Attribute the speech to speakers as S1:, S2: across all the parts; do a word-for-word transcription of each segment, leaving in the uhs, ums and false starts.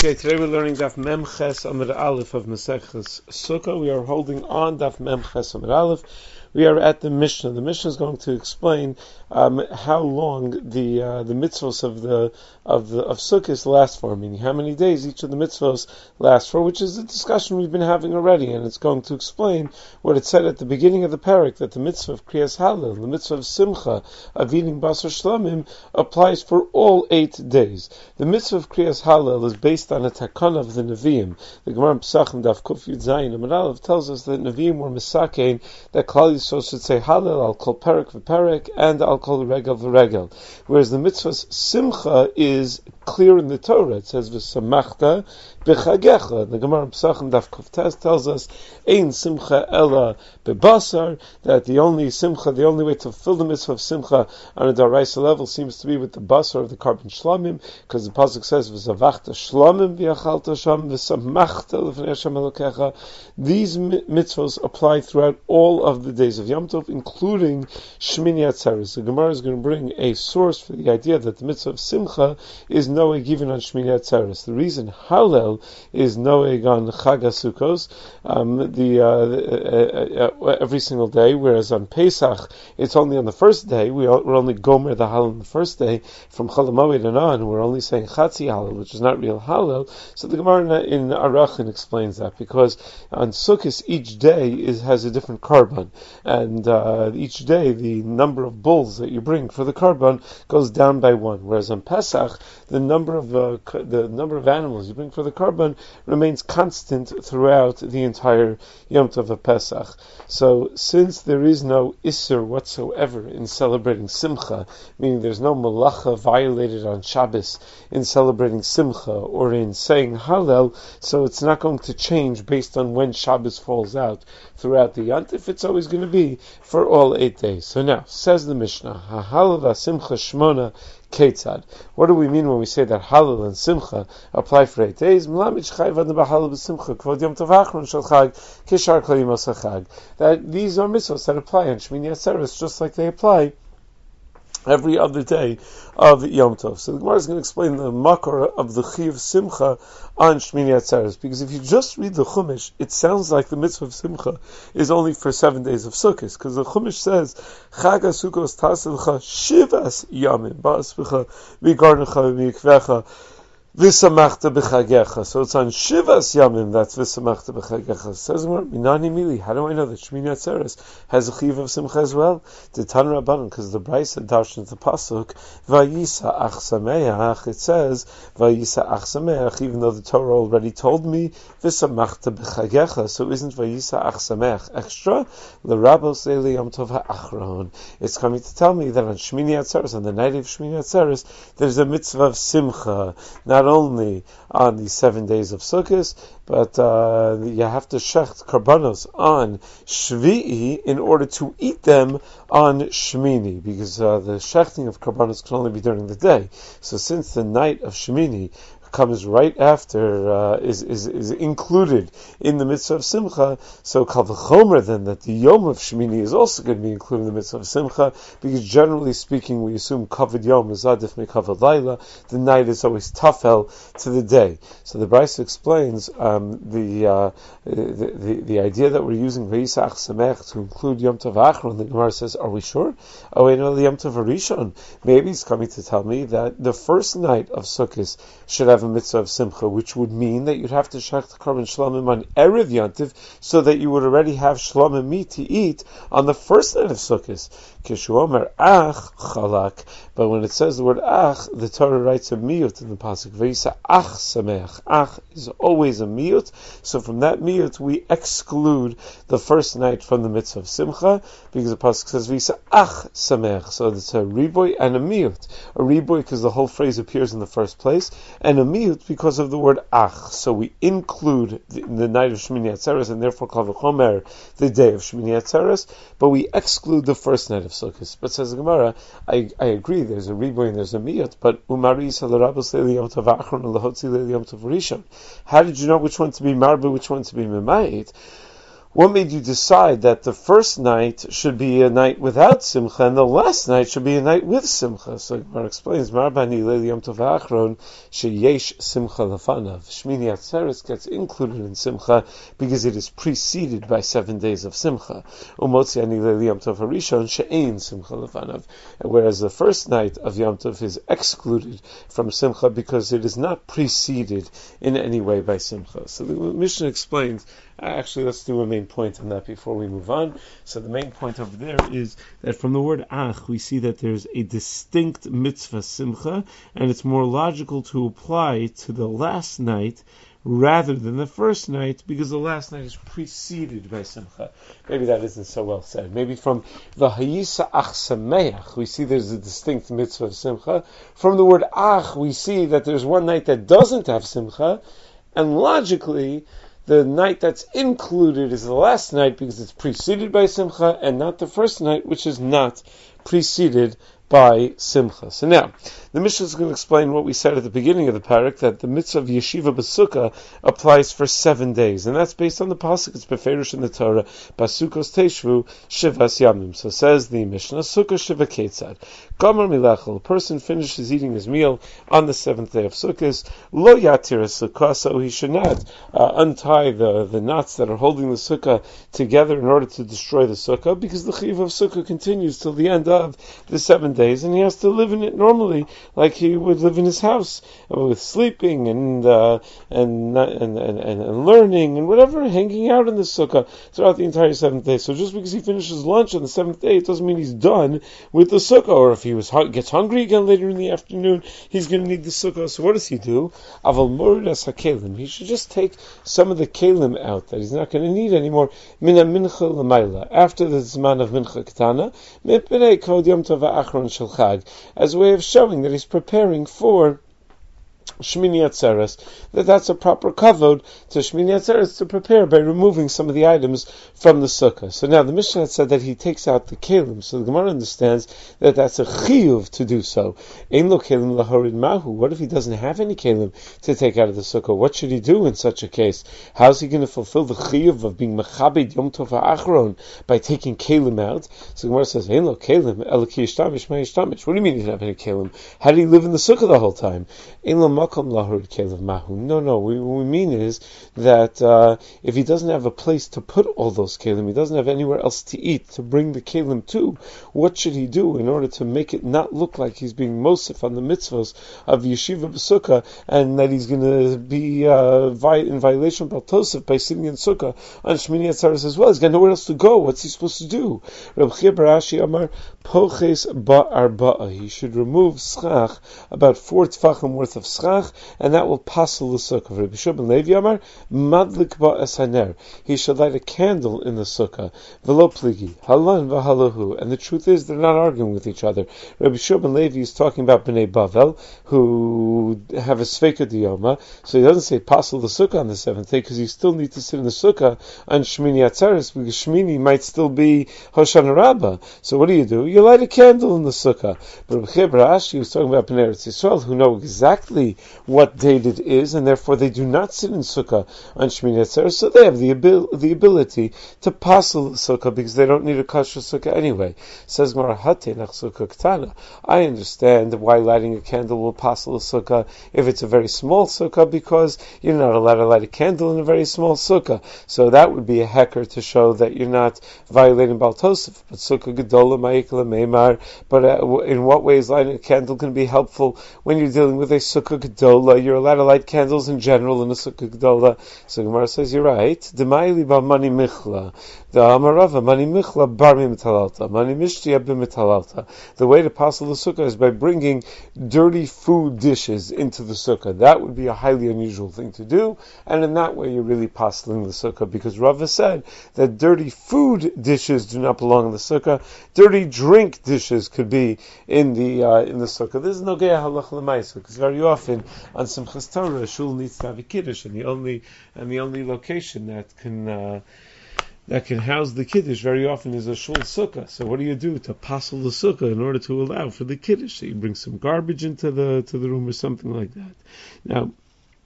S1: Okay, today we're learning Daf Mem Ches Amud Aleph of Maseches Sukkah. We are holding on Daf Mem Ches Amud Aleph. We are at the Mishnah. The Mishnah is going to explain um, how long the uh, the mitzvos of the of the of Sukkot last for, meaning how many days each of the mitzvos last for, which is a discussion we've been having already, and it's going to explain what it said at the beginning of the parak, that the mitzvah of Kriyas Halal, the mitzvah of Simcha, of eating Basar Shlamim, applies for all eight days. The mitzvah of Kriyas Halal is based on a takana of the Nevi'im. The Gemara in Pesachim Daf Kuf Yud Zayin Amud Aleph tells us that Nevi'im were misakein that Klal Yisrael should say Halal al kol perek v'perek and al kol regel v'regel, whereas the mitzvah Simcha is clear in the Torah. It says v'samachta b'chagecha. The Gemara in Pesachim Daf Kuf Tes tells us ein Simcha ella bebasar, that the only Simcha, the only way to fulfill the mitzvah of Simcha on a daraisa level seems to be with the basar of the carbon shlamim, because the pasuk says v'zavachta shlamim v'yachalta sham v'samachta l'fnei Hashem Elokecha. These mitzvahs apply throughout all of the days of Yom Tov, including Shmini Atzeres. The Gemara is going to bring a source for the idea that the mitzvah of Simcha is noeg given on Shmini Atzeres. The reason Hallel is noeg on Chag HaSukkos, um, the, uh, uh, uh, uh, every single day, whereas on Pesach it's only on the first day. We are, we're only gomer the Hallel on the first day. From Chol HaMoed and on, we're only saying Chatzi Hallel, which is not real Hallel. So the Gemara in Arachin explains that, because on Sukkot each day is has a different carbon, and uh, each day the number of bulls that you bring for the carbon goes down by one. Whereas on Pesach, the number of uh, the number of animals you bring for the carbon remains constant throughout the entire Yom Tov of Pesach. So, since there is no Isser whatsoever in celebrating Simcha, meaning there's no Malacha violated on Shabbos in celebrating Simcha or in saying Hallel, so it's not going to change based on when Shabbos falls out throughout the Yantif. It's always going to be for all eight days. So now, says the Mishnah, Ha-Hallel va-Simcha Shmona Ketzad. What do we mean when we say that Hallel and Simcha apply for eight days? That these are mitzvahs that apply on Shmini Atzeres just like they apply every other day of Yom Tov. So the Gemara is going to explain the makor of the Chi of Simcha on Shmini Atzeres, because if you just read the Chumash, it sounds like the mitzvah of Simcha is only for seven days of Sukkot, because the Chumash says Chag HaSukkos tasilcha shivas yamim ba'asvicha v'garnecha v'mikvecha v'samachta b'chagecha. So it's on Shivas Yamim that's v'samachta b'chagecha. Says the Minani Mili. How do I know that Shmini Atzeres has a chiv of Simcha as well? The Tan Rabbanan, because the Brisa darshans the pasuk Vayisa ach sameach. It says Vayisa ach sameach, even though the Torah already told me v'samachta b'chagecha. So isn't Vayisa ach sameach extra? L'rabos leili Yom Tov ha'achron. It's coming to tell me that on Shmini Atzeres, on the night of Shmini Atzeres, there's a mitzvah of Simcha. Not only on the seven days of Sukkot, but uh, you have to shecht karbanos on Shvi'i in order to eat them on Shmini, because uh, the shechting of karbanos can only be during the day. So since the night of Shmini comes right after, uh, is, is is included in the mitzvah of Simcha, so kal v'chomer then that the Yom of Shmini is also going to be included in the mitzvah of Simcha, because generally speaking we assume kavod Yom is adif me kavod Laila, the night is always tafel to the day. So the Brisa explains um, the, uh, the, the the idea that we're using Vayisach Samech to include Yom Tov Achron. The Gemara says, are we sure? Oh wait, no, the Yom Tov Rishon. Maybe it's coming to tell me that the first night of Sukkot should have a mitzvah of Simcha, which would mean that you'd have to shech the carbon shlamim on Erev Yantiv, so that you would already have shlamim meat to eat on the first night of Sukkot. Kishu Omer ach chalak, but when it says the word ach, the Torah writes a miyut in the pasuk. Vayisa ach sameach. Ach is always a miyut, so from that miyut we exclude the first night from the mitzvah of Simcha, because the pasuk says Vayisa ach sameach. So it's a riboy and a miyut. A riboy because the whole phrase appears in the first place, and a miyut because of the word ach. So we include the, the night of Shmini Atzeres, and therefore kal v'chomer the day of Shmini Atzeres, but we exclude the first night of Sukkot. But says the Gemara, I, I agree, there's a riboy and there's a miyut, but umari salarabos leili Yom Tov Achron lahotzi leili Yom Tov Rishon. How did you know which one to be marba, which one to be memayit? what made you decide that the first night should be a night without simcha and the last night should be a night with simcha? So Gemara explains, Marbani Leil Yom Tov Ha'achron sheyesh simcha lefanav. Shmini Atzeres gets included in simcha because it is preceded by seven days of simcha. Umotzi Ani Leil Yom Tov Harishon she'ein simcha lefanav. Whereas the first night of Yom Tov is excluded from simcha because it is not preceded in any way by simcha. So the Mishnah explains. Actually, let's do a main point on that before we move on. So the main point over there is that from the word ach, we see that there's a distinct mitzvah simcha, and it's more logical to apply to the last night rather than the first night, because the last night is preceded by simcha. Maybe that isn't so well said. Maybe from v'hayisa ach sameach, we see there's a distinct mitzvah of simcha. From the word ach, we see that there's one night that doesn't have simcha, and logically, the night that's included is the last night because it's preceded by simcha, and not the first night, which is not preceded by simcha. So now, the Mishnah is going to explain what we said at the beginning of the parak, that the mitzvah of yeshiva b'sukkah applies for seven days, and that's based on the pasuk. It's beferish in the Torah, basukos teishvu shivas yamim. So says the Mishnah, sukkah shiva ketzad. Gomer milachel, a person finishes eating his meal on the seventh day of Sukkot, lo yatir sukkah, so he should not uh, untie the, the knots that are holding the sukkah together in order to destroy the sukkah, because the chiyuv of sukkah continues till the end of the seven days, and he has to live in it normally, like he would live in his house, with sleeping and uh, and, and, and and learning and whatever, hanging out in the sukkah throughout the entire seventh day. So just because he finishes lunch on the seventh day, it doesn't mean he's done with the sukkah. Or if he was gets hungry again later in the afternoon, he's going to need the sukkah. So what does he do? Aval moridas hakelim. He should just take some of the kelim out that he's not going to need anymore. Mina mincha l'mayla, after the zman of mincha ketana, mipnei kod yom tov ha'achron shel chag, as a way of showing that he's preparing for Shmini Atzeres, that that's a proper kavod to Shmini Atzeres to prepare by removing some of the items from the sukkah. So now the Mishnah had said that he takes out the kelim, so the Gemara understands that that's a chiyuv to do so. Ein lo kelim lahorid mahu. What if he doesn't have any kelim to take out of the sukkah? What should he do in such a case? How's he going to fulfill the chiyuv of being mechabed Yom Tov Ha'achron by taking kelim out? So the Gemara says, Ein lo kelim elaki yishtamish ma yishtamish. What do you mean he didn't have any kelim? How did he live in the sukkah the whole time? Ein lo No, no. We, what we mean is that uh, if he doesn't have a place to put all those kelim, he doesn't have anywhere else to eat, to bring the kelim to, what should he do in order to make it not look like he's being mosif on the mitzvahs of yeshiva b'sukkah, and that he's going to be uh, in violation of Baal Tosef by sitting in sukkah on Shmini Atzeres as well? He's got nowhere else to go. What's he supposed to do? Reb Chia bar Ashi Amar poches ba'arba'a. He should remove schach, about four tefachim worth of schach, and that will passel the sukkah. Rabbi Shua ben Levi Amar madlik ba'as haner. He should light a candle in the sukkah. V'lo pligi halan v'halahu. And the truth is, they're not arguing with each other. Rabbi Shua ben Levi is talking about Bnei Bavel who have a sveika diyoma, so he doesn't say passel the sukkah on the seventh day because you still need to sit in the sukkah on Shmini Atzeres because Shmini might still be Hoshana Rabbah. So what do you do? You light a candle in the sukkah. But Rabbi Chia bar Ashi was talking about Bnei Eretz Yisrael who know exactly what date it is, and therefore they do not sit in sukkah on Shmini Atzeres, so they have the, abil- the ability to passel the sukkah because they don't need a kosher sukkah anyway. Says Gemara, Hatenach sukkah ktana. I understand why lighting a candle will passel a sukkah if it's a very small sukkah, because you're not allowed to light a candle in a very small sukkah. So that would be a hecker to show that you're not violating Baal Tosef. But sukkah gedola ma'ikla meimar. But uh, in what way is lighting a candle going to be helpful when you're dealing with a sukkah gedola? You're allowed to light candles in general in a sukkah gedola. So Gemara says you're right. D'mayli ba mani michla. The amarava mani michla bar mi mitalalta. Mani mishtiya b'mitalalta. The way to passel the sukkah is by bringing dirty food dishes into the sukkah. That would be a highly unusual thing to do, and in that way you're really passeling the sukkah, because Rava said that dirty food dishes do not belong in the sukkah. Dirty drink dishes could be in the uh, in the sukkah. This is no geya halach l'maisa, because very often on Simchas Torah, a shul needs to have a kiddush, and the only and the only location that can uh, that can house the kiddush very often is a shul sukkah. So what do you do to passel the sukkah in order to allow for the kiddush? So you bring some garbage into the to the room or something like that. Now,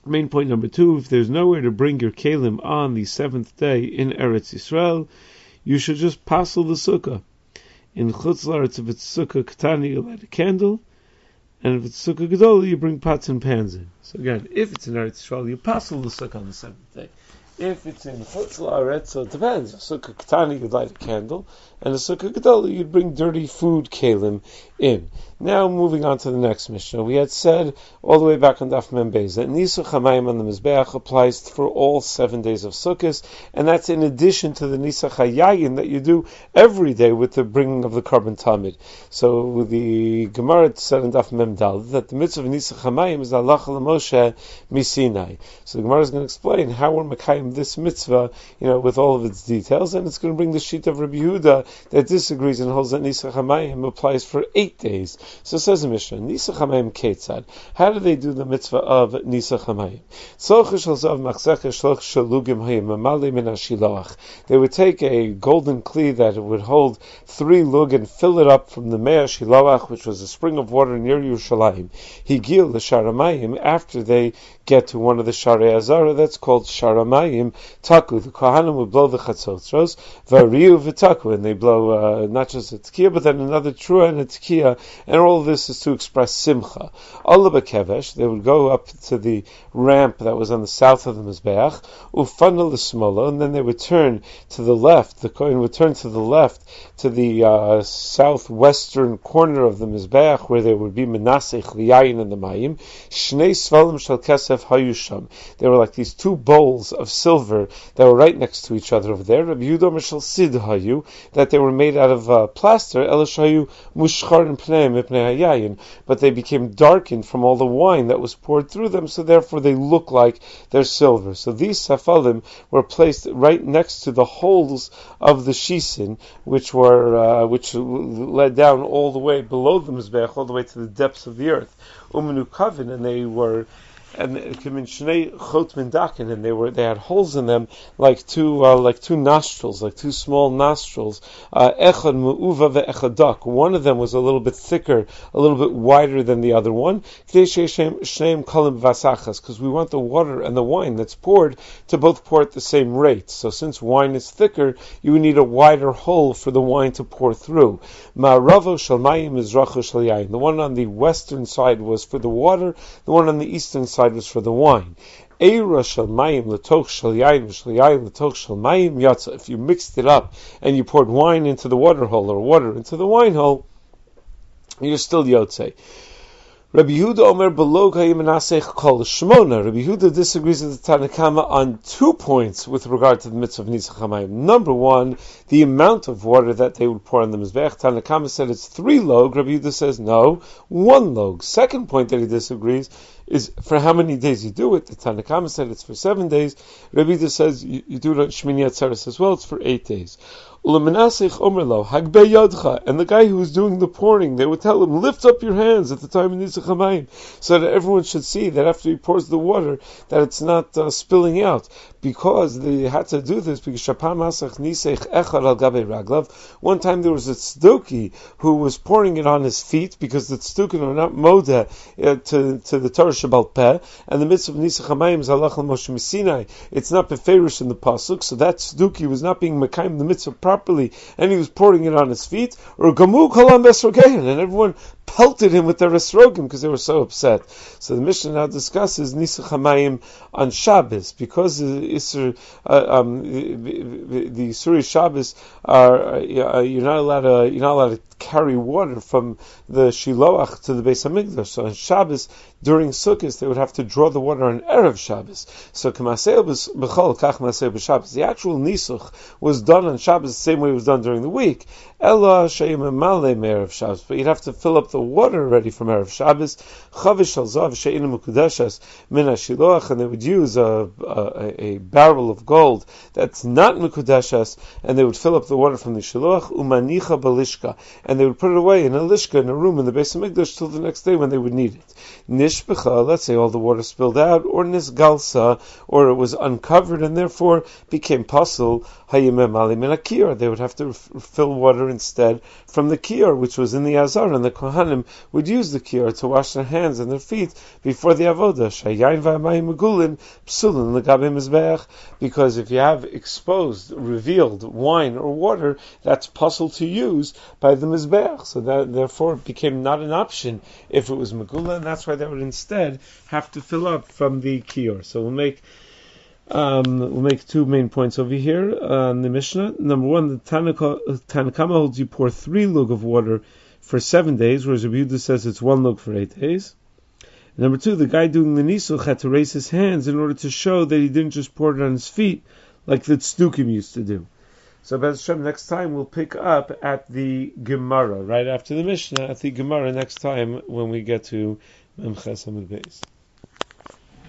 S1: Main point number two, if there's nowhere to bring your kelim on the seventh day in Eretz Yisrael, you should just passel the sukkah. In Chutz La'aretz, if it's sukkah katani, you light a candle, and if it's sukkah gedola, you bring pots and pans in. So again, if it's in Eretz Yisrael, you passel the sukkah on the seventh day. If it's in Chutz La'aretz, so it depends. A sukkah katani, you'd light a candle, and a sukkah gedola, you'd bring dirty food kelim in. Now, moving on to the next Mishnah, we had said all the way back on Daf Mem Beis that Nisuch HaMayim on the Mizbeach applies for all seven days of Sukkot, and that's in addition to the Nisuch HaYayin that you do every day with the bringing of the Karban Tamid. So the Gemara said in Daf Mem Dal that the mitzvah of Nisuch HaMayim is Halacha L'Moshe Misinai. So the Gemara is going to explain how we're Mekayim this mitzvah, you know, with all of its details, and it's going to bring the sheet of Rabbi Yehuda that disagrees and holds that Nisuch HaMayim applies for eight days. So says the Mishnah, Nisuch HaMayim Ketzad. How do they do the mitzvah of Nisuch HaMayim? They would take a golden kli that would hold three lug and fill it up from the Mei Shiloach, which was a spring of water near Yerushalayim. Higil the Sharamayim, after they get to one of the Sharei Azara, that's called Sharamayim Taku. The Kohanim would blow the Chatzotros, Variu V'Taku, and they blow uh, not just a Tekiah, but then another Trua and a Tekiah, and all of this is to express Simcha. Allah B'Kevesh, they would go up to the ramp that was on the south of the Mizbeach, Ufana L'Smola, and then they would turn to the left, the Kohen would turn to the left, to the uh, southwestern corner of the Mizbeach, where there would be Menasech, the Yayin, and the Mayim, Shnei Svalim Shal Kesef Hayusham. They were like these two bowls of silver that were right next to each other over there. Rabbi Yehuda Mishal Sid Hayu, that they were made out of uh, plaster, Elishayu Mushchar and Pnei Mipnei Hayayin, but they became darkened from all the wine that was poured through them, so therefore they look like they're silver. So these safalim were placed right next to the holes of the shisin, which were uh, which led down all the way below the mizbeach, all the way to the depths of the earth. Umenu kavin, and they were. And and they were they had holes in them like two uh, like two nostrils, like two small nostrils. Echad mu'uva ve'echadak. One of them was a little bit thicker, a little bit wider than the other one. Because we want the water and the wine that's poured to both pour at the same rate. So since wine is thicker, you need a wider hole for the wine to pour through. Ma'aravo shalmayim mizrachu shalyayim. The one on the western side was for the water. The one on the eastern side was for the wine. If you mixed it up and you poured wine into the water hole or water into the wine hole, you're still yotzei. Rabbi Yehuda Omer below Kayim Menasech Kol Shmona. Rabbi Yehuda disagrees with the Tanakama on two points with regard to the mitzvah of Nisuch HaMayim. Number one, the amount of water that they would pour on the mizbech. Tanakama said it's three log. Rabbi Yehuda says no, one log. Second point that he disagrees is for how many days you do it. The Tanakama said it's for seven days. Rabbi Yehuda says you, you do it on Shmini Atzeres as well. It's for eight days. And the guy who was doing the pouring, they would tell him, lift up your hands at the time of Nisuch HaMayim, so that everyone should see that after he pours the water, that it's not uh, spilling out. Because they had to do this, because one time there was a tzduki who was pouring it on his feet, because the tzdukim are not modeh uh, to, to the Torah Shabbal Peh, and the mitzvah of Nisuch HaMayim is Halach L'Moshe Misinai. It's not beferish in the pasuk, so that tzduki was not being mekayim the mitzvah properly, and he was pouring it on his feet, or gamu kolam esrogein, and everyone pelted him with their esrogim because they were so upset. So the Mishnah now discusses Nisuch HaMayim on Shabbos, because the Isser, uh, um, the, the Suri Shabbos are uh, you're not allowed to you're not allowed to carry water from the Shiloach to the Beis Hamikdash. So on Shabbos, during Sukkot, they would have to draw the water on Erev Shabbos. So K'masei b'chol kach masei b'Shabbos. The actual Nisuch was done on Shabbos the same way it was done during the week. Ela she'im emalei me'erev Shabbos. But you'd have to fill up the water already from Erev Shabbos. Chavish al zav she'ina mukudeshes min ha-Shiloach, and they would use a, a, a barrel of gold that's not mukudeshes, and they would fill up the water from the Shiloach, umanicha balishka, and they would put it away in a lishka, in a room in the Beis Hamikdash till the next day when they would need it. Nishbecha, let's say all the water spilled out, or nisgalsa, or it was uncovered and therefore became pasul, hayimem ali min akiyar. They would have to f- fill water instead from the kiyar, which was in the azar, and the kohanim would use the kiyar to wash their hands and their feet before the avodah. Shayayin v'amayim megulin psulin legabe mizbeach. Because if you have exposed, revealed wine or water, that's pasul to use by the mizbeach. So that therefore it became not an option if it was megula, and that's why they would instead have to fill up from the kiyar. So we'll make um, we'll make two main points over here uh, in the Mishnah. Number one, the Tanakama holds you pour three lug of water for seven days, whereas Rabbi Yehuda says it's one lug for eight days. Number two, the guy doing the nisuch had to raise his hands in order to show that he didn't just pour it on his feet like the tzdukim used to do. So, Bez Hashem, next time we'll pick up at the Gemara, right after the Mishnah, at the Gemara next time when we get to Memches Amud Beis.